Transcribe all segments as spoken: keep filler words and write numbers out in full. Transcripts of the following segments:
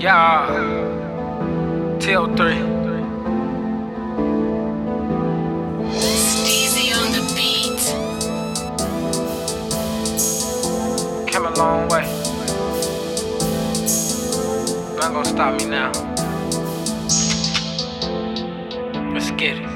Yeah, T O three. Steezy on the beat. Came a long way. Not gonna stop me now. Let's get it.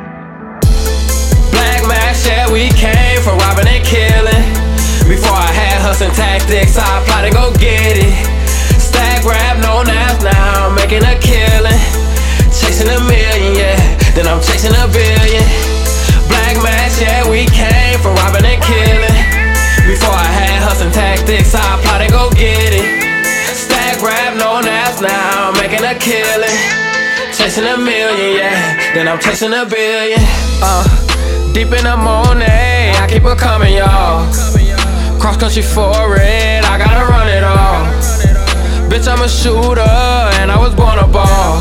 Black Max, yeah, we came for robbing and killing. Before I had hustling tactics, I applied to go get it. Stack rap, no naps now, making a killing. Chasing a million, yeah, then I'm chasing a billion. Black Max, yeah, we came for robbing and killing. Before I had hustling tactics, I applied to go get it. Stack rap, no naps now, making a killing. Chasing a million, yeah, then I'm chasing a billion. Uh, deep in the morning, I keep it coming, y'all. Cross country for it, I gotta run it all. Bitch, I'm a shooter, and I was born a ball.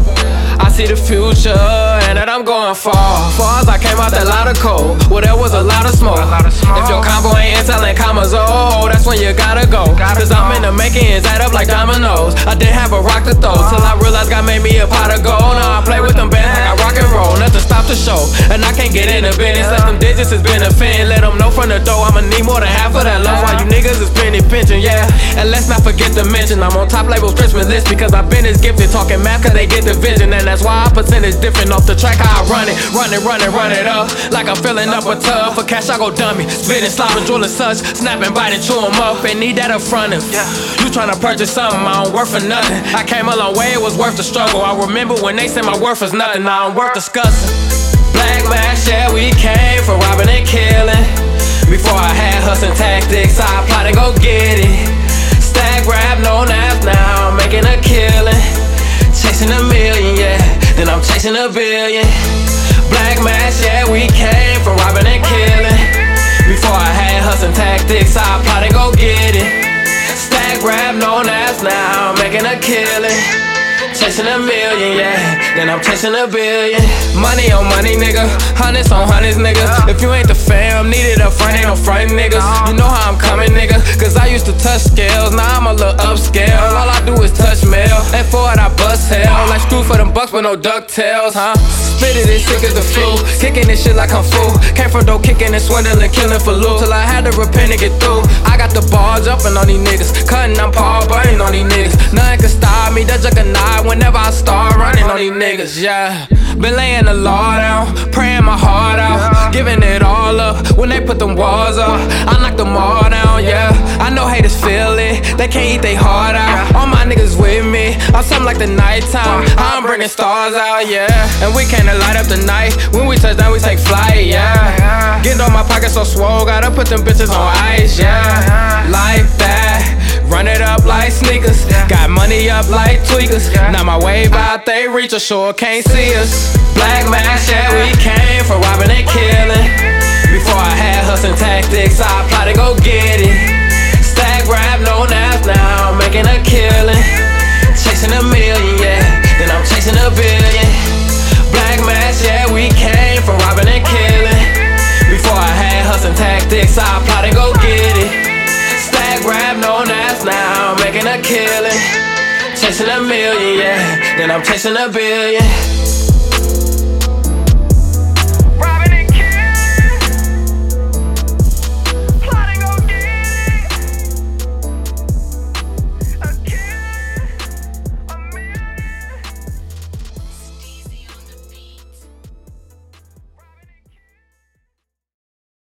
I see the future, and that I'm going far. Far as I came out that lot of cold, well, there was a lot of smoke. If your combo ain't selling commas, oh, that's when you gotta go. Cause I'm in the making, it's add up like dominoes. I didn't have a rock to throw, till I realized God made me a pot of gold. Now I play with them bands like I rock and roll, nothing stop the show. And I can't get in the business, let them digits is benefiting. Let them know from the door, I'ma need more than half of that love. While you niggas is penny pinching, yeah. And let's not forget to mention, I'm on top label's Christmas list. Because I've been as gifted, talking math cause they get the vision. And that's why I percentage different off the track, how I run it. Run it, run it, run it up, like I'm filling up a tub. For cash I go dummy, spitting, slopping, drilling such, snapping, biting, chew 'em up. Ain't need that up front of you tryna purchase something, I don't work for nothing. I came a long way, it was worth the struggle. I remember when they said my worth was nothing, now I'm worth discussing. Black Max, yeah, we came for robbing and killing. Before I had hustling tactics, I applied to go get it. Stack rap, no naps now, I'm making a killing. Chasing a million, yeah, then I'm chasing a billion. Black Max, yeah, we came for robbing and killing. Before I had hustling tactics, I applied to go get it. Stack rap, no naps now, I'm making a killing. Chasing a million, yeah, then I'm chasing a billion. Money on money, nigga, hundreds on hundreds, nigga. If you ain't the fam, need it up front, ain't no front, niggas. You know how I'm coming, nigga, cause I used to touch scales, now I'm a little upscale. All I do is touch mail, and for it I bust hell. Like screw for them bucks with no ducktails, huh? Spit it as sick as the flu, kicking this shit like I'm full. Came from dough kicking and swindling, killing for loot. Till I had to repent and get through. I got the ball jumping on these niggas, cutting, I'm Paul burning on these niggas. Nothing can stop me, that juggernaut whenever I start running on these niggas, yeah. Been laying the law down, praying my heart out, giving it all up. When they put them walls up, I knock them all down, yeah. I know haters feel it, they can't eat they heart out. All my niggas with me, I'm something like the nighttime. I'm bringing stars out, yeah. And we came to light up the night, when we touch down we take flight, yeah. Getting on my pockets so swole, gotta put them bitches on ice, yeah. Like that. Run it up like sneakers, got money up like tweakers. Now my wave out, they reach a shore, can't see us. Black Max, yeah, we came for robbing and killing. Before I had hustling tactics, I applied to go get it. Stack rap, no naps now, I'm making a killing. Chasing a million, yeah, then I'm chasing a billion. Black Max, yeah, we came for robbing and killing. Before I had hustling tactics, I applied to go get it. Stack rap, no naps now, I'm making a killing. Chasing a million, yeah, then I'm chasing a billion.